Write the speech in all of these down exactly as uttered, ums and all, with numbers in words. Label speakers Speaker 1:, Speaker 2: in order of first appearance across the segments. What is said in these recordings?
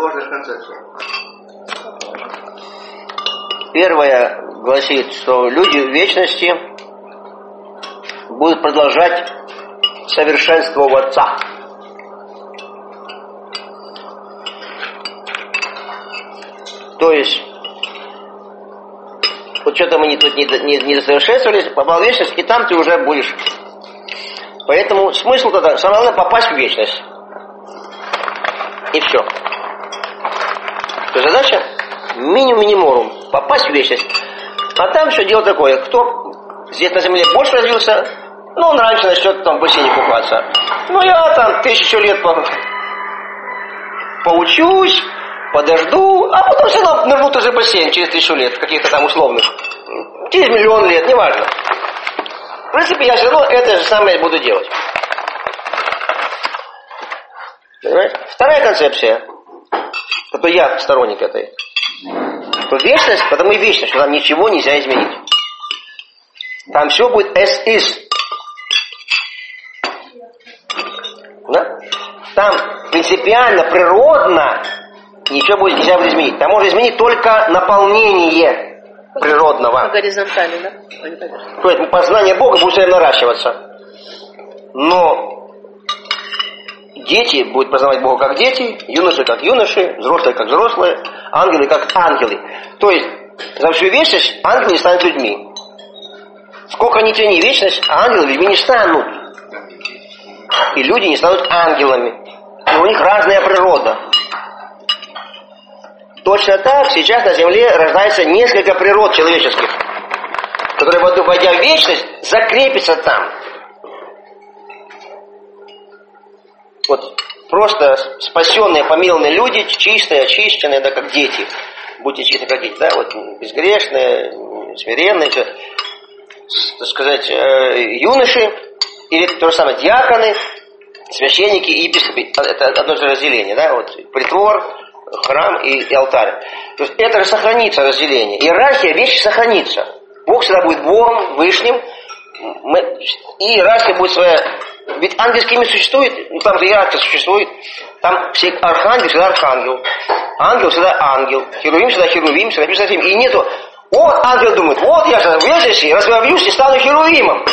Speaker 1: сложная концепция. Первое гласит, что люди в вечности будут продолжать совершенствоваться. То есть, вот что-то мы не, тут не, не, не досовершенствовались, попал в вечность, и там ты уже будешь. Поэтому смысл тогда, самое главное, попасть в вечность. И все. То есть задача минимум минимум попасть в вечность. А там все дело такое, кто здесь на земле больше развился, ну он раньше начнет там в бассейне купаться. Ну я там тысячу лет по... поучусь, подожду, а потом все равно нырну тоже в бассейн через тысячу лет, каких-то там условных. Через миллион лет, неважно. В принципе, я все равно это же самое буду делать. Понимаете? Вторая концепция, которой я сторонник этой, что вечность, потому и вечность, что там ничего нельзя изменить. Там все будет as is. Да? Там принципиально, природно ничего будет, нельзя будет изменить. Там можно изменить только наполнение природного.
Speaker 2: Горизонтально, да?
Speaker 1: То есть познание Бога будет все время наращиваться. Но дети будут познавать Бога как дети, юноши как юноши, взрослые как взрослые, ангелы как ангелы. То есть за всю вечность ангелы не станут людьми. Сколько ни тяни вечность, а ангелы людьми не станут. И люди не станут ангелами. И у них разная природа. Точно так сейчас на земле рождается несколько природ человеческих, которые, войдя в вечность, закрепятся там. Вот просто спасенные, помилованные люди, чистые, очищенные, да, как дети. Будьте чисты, как дети, да, вот безгрешные, смиренные, так сказать, юноши, или то же самое диаконы, священники и епископы. Это одно же разделение, да, вот притвор, храм и, и алтарь. То есть это же сохранится разделение. Иерархия вещи сохранится. Бог всегда будет Богом, Вышним, мы, и иерархия будет своя. Ведь ангельский мир существует, ну, там же иерархия существует, там все архангел всегда архангел, ангел всегда ангел, херувим всегда херувим, всегда серафим. И нету, вот ангел думает, вот я же в вечности разговлюсь и стану херувимом.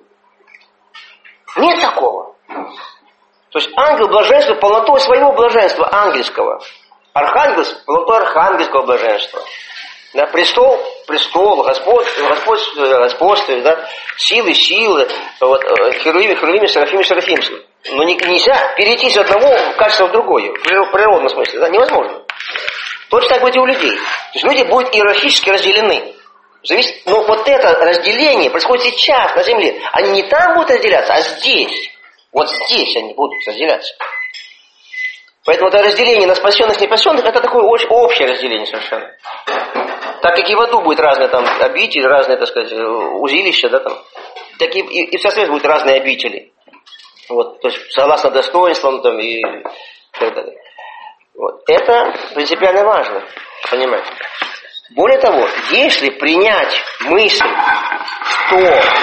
Speaker 1: Нет такого. То есть ангел блаженства полнотой своего блаженства ангельского. Архангел полнотой архангельского блаженства. Да, престол, престол, Господь, Господь, господствует, да, силы, силы, вот, херувимы, херувимы, серафимы, серафимы. Но не, нельзя перейти из одного качества в другое, в природном смысле, да, невозможно. Точно так будет и у людей. То есть люди будут иерархически разделены. Зависит, но вот это разделение происходит сейчас на земле. Они не там будут разделяться, а здесь. Вот здесь они будут разделяться. Поэтому это разделение на спасенных и непасенных, это такое очень общее разделение совершенно. Так как и в аду будет разные там обители, разные, так сказать, узилища, да, там. Так и, и, и в царстве будет разные обители. Вот, то есть согласно достоинствам там и так далее. Вот. Это принципиально важно, понимаете. Более того, если принять мысль, что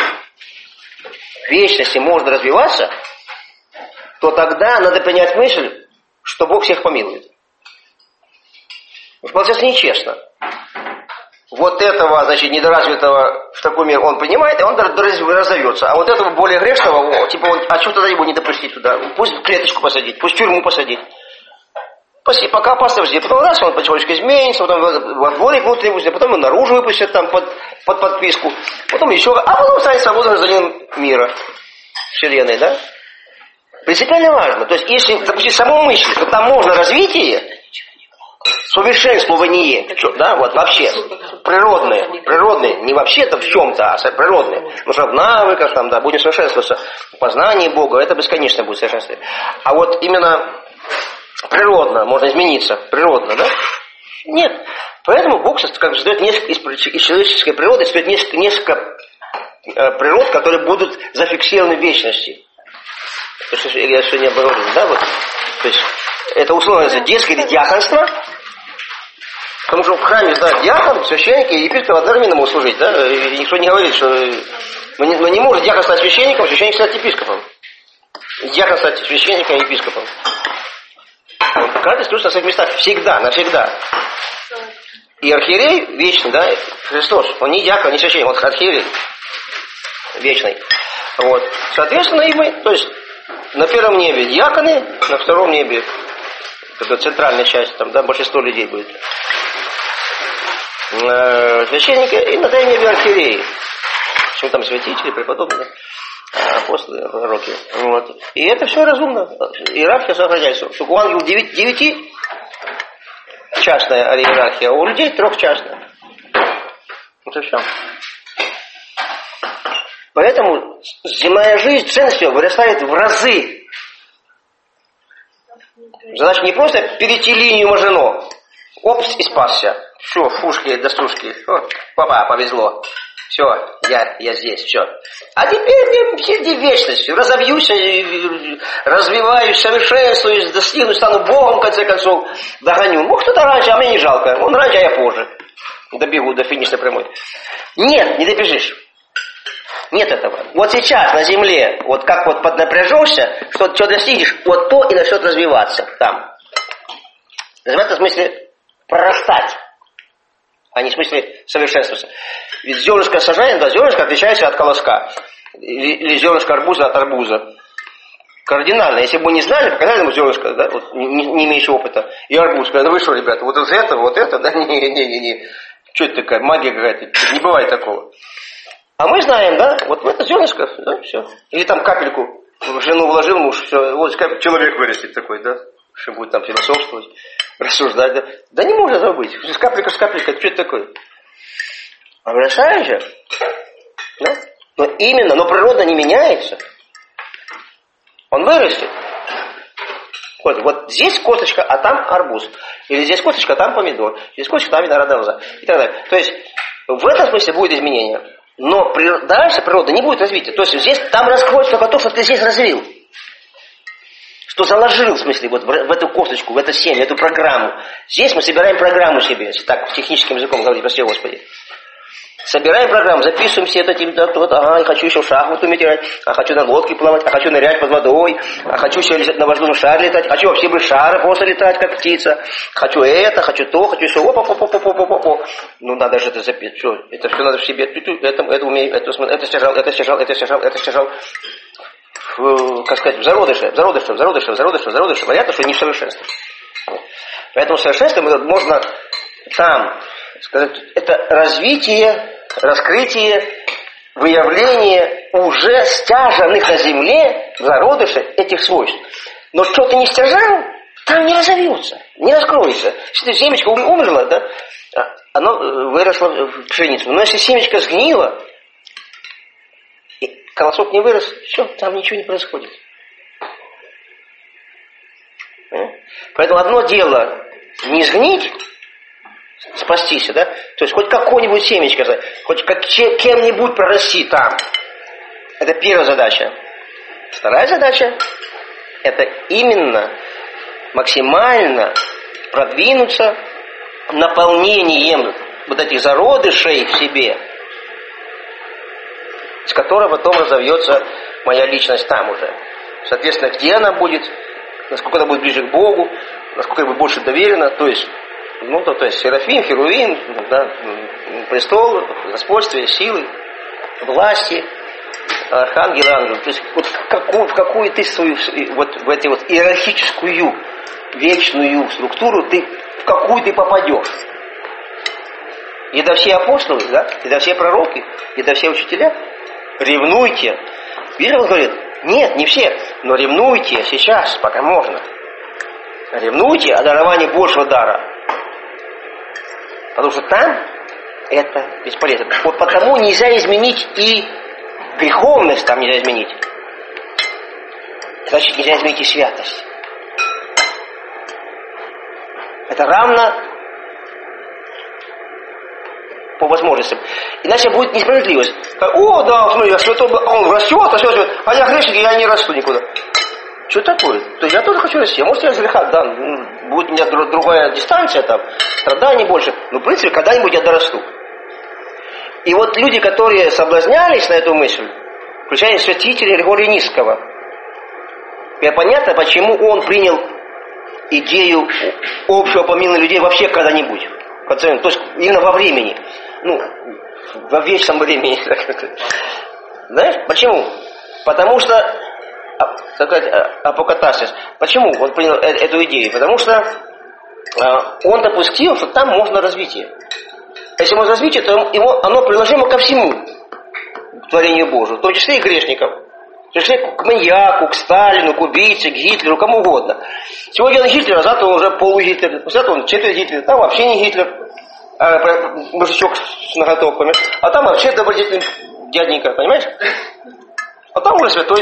Speaker 1: в вечности можно развиваться, то тогда надо принять мысль, что Бог всех помилует. Получается нечестно. Вот этого, значит, недоразвитого в такой мир он принимает, и он разовьется. А вот этого более грешного, о, типа, он, а что тогда его не допустить туда? Пусть в клеточку посадить, пусть в тюрьму посадить. Пока поставьте, потом раз он потихонечку изменится, потом во дворик внутренний выпустят, потом его наружу выпустят там под, под подписку, потом еще, а потом станет свободным гражданином мира, вселенной, да? Принципиально важно. То есть, если допустить саму мысль, что там можно развитие, совершенствование, да, вот вообще, природное, природное, не вообще-то в чем-то, а природное. Потому что в навыках, там, да, будем совершенствоваться, в познании Бога, это бесконечно будет совершенствование. А вот именно природно, можно измениться, природно, да? Нет. Поэтому Бог как бы создает несколько, из человеческой природы, создает несколько, несколько э, природ, которые будут зафиксированы в вечности. То, что я сегодня говорил, да, вот. То есть, это условно называется детское или диаконство, потому что в храме, да, диакон, священники и епископ одновременно могут служить, да, и никто не говорит, что... Но не, но не может диакон стать священником, священник стать епископом. Диакон стать священником и епископом. Он, каждый строится на своих местах всегда, навсегда. И архиерей вечный, да, Христос, он не диакон, не священник, он архиерей вечный. Вот. Соответственно, и мы, то есть на первом небе диаконы, на втором небе, это центральная часть, там, да, большинство людей будет. Э, священники, и на третьем небе архиереи. Что там святители, преподобные, апостолы, пророки. Вот. И это все разумно. Иерархия сохраняется. Что у ангелов девяти, девяти частная иерархия, а у людей трехчастная. Вот и все. Поэтому земная жизнь, ценность ее вырастает в разы. Задача не просто перейти линию Мажино. Опс, и спасся. Все, фушки, достушки. О, папа, повезло. Все, я, я здесь, все. А теперь впереди вечность. Разовьюсь, развиваюсь, совершенствуюсь, достигну, стану Богом, в конце концов, догоню. Ну, кто-то раньше, а мне не жалко. Он раньше, а я позже. Добегу до финишной прямой. Нет, не добежишь. Нет этого. Вот сейчас на земле, вот как вот поднапряжешься, что, что достигнешь, вот то и начнет развиваться там. Развиваться в смысле прорастать, а не в смысле совершенствоваться. Ведь зернышко сажаем, да, зернышко отличается от колоска. Или, или зернышко арбуза от арбуза. Кардинально. Если бы мы не знали, показали ему зернышко, да, вот, не, не имеющий опыта, и арбуз. Ну вы что, ребята, вот это, вот это, да, не-не-не. Что это такая магия какая-то? Не бывает такого. А мы знаем, да, вот в это зернышко, да, все. Или там капельку в жену вложил муж, все, вот человек вырастет такой, да, что будет там философствовать, рассуждать, да. Да не может этого быть. С капелька, с капелькой, что это такое? А вырастает же, да? Но именно, но природа не меняется. Он вырастет. Вот, вот здесь косточка, а там арбуз. Или здесь косточка, а там помидор. Здесь косточка, там виноградная лоза. И так далее. То есть, в этом смысле будет изменение. Но при, дальше природа не будет развития. То есть здесь, там раскроется только то, что ты здесь развил. Что заложил, в смысле, вот в, в эту косточку, в это семя, в эту программу. Здесь мы собираем программу себе, если так техническим языком говорить, прости Господи. Собираем программу, записываем все это, вот, вот, ага, я хочу еще в шахматы уметь играть, а хочу на лодке плавать, а хочу нырять под водой, а хочу еще на воздушном шаре летать, хочу вообще без шара просто летать, как птица, хочу это, хочу то, хочу все, опа опа опа опа опа опа. Ну надо же это записать, что, это все надо в себе, это, это умею, это, это стяжал, это стяжал, это стяжал, это стяжал, в, как сказать, в зародыше, в зародыше, в зародыше, в зародыше, в зародыше, понятно, что не в совершенстве. Поэтому совершенство можно там сказать, это развитие, раскрытие, выявление уже стяжанных на земле в зародыше этих свойств. Но что ты не стяжал, там не разовьется, не раскроется. Если семечко умерло, да, оно выросло в пшеницу. Но если семечко сгнило, и колосок не вырос, все, там ничего не происходит. Поэтому одно дело не сгнить, спастись, да? То есть хоть какое-нибудь семечко, хоть как, кем-нибудь прорасти там. Это первая задача. Вторая задача – это именно максимально продвинуться наполнением вот этих зародышей в себе, с которого потом разовьется моя личность там уже. Соответственно, где она будет, насколько она будет ближе к Богу, насколько она будет больше доверена, то есть Ну, то, то есть Серафим, Херувим, да, престол, господствие, силы, власти, архангелы, ангелы. То есть вот в какую, в какую ты свою, вот в эту вот иерархическую, вечную структуру, ты, в какую ты попадешь. И да все апостолы, да, и да все пророки, и да все учителя, ревнуйте. Видишь, он говорит, нет, не все, но ревнуйте сейчас, пока можно. Ревнуйте о даровании большего дара. Потому что там это бесполезно. Вот потому нельзя изменить и греховность там нельзя изменить. Значит, нельзя изменить и святость. Это равно по возможностям. Иначе будет несправедливость. О, да, смотри, я святой, он растет, а все, а я грешник, и я не расту никуда. Что такое? То есть я тоже хочу расти. Может, я из греха, да, будет у меня другая дистанция, там, страданий больше. Но, в принципе, когда-нибудь я дорасту. И вот люди, которые соблазнялись на эту мысль, включая святителя Григория Низского, и понятно, почему он принял идею общего помилования людей вообще когда-нибудь. То есть именно во времени. Ну, во вечном времени. Знаешь, почему? Потому что, так сказать, апокатарсис. Почему он принял эту идею? Потому что он допустил, что там можно развитие. Если можно развитие, то его, оно приложимо ко всему творению Божию, в том числе и грешникам. В том числе к маньяку, к Сталину, к убийце, к Гитлеру, кому угодно. Сегодня он Гитлер, а завтра он уже полугитлер. Завтра он четверть Гитлер, там вообще не Гитлер. А, мужичок с ноготоками. А там вообще добродетельный дяденька, понимаешь? А там уже святой.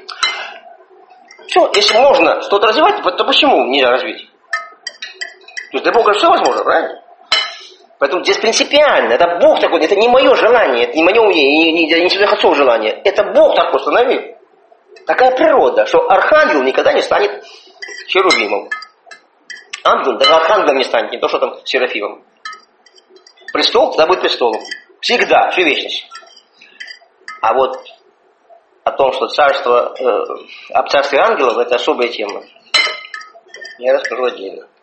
Speaker 1: Все, если можно что-то развивать, то почему нельзя развить? То есть для Бога все возможно, правильно? Поэтому здесь принципиально. Это Бог такой, это не мое желание, это не мое не, не, не святых отцов желание. Это Бог так установил. Такая природа, что архангел никогда не станет херувимом. Ангел даже архангелом не станет, не то, что там серафимом. Престол тогда будет престолом. Всегда, всю вечность. А вот о том, что царство, э, об царстве ангелов, это особая тема. Я расскажу отдельно.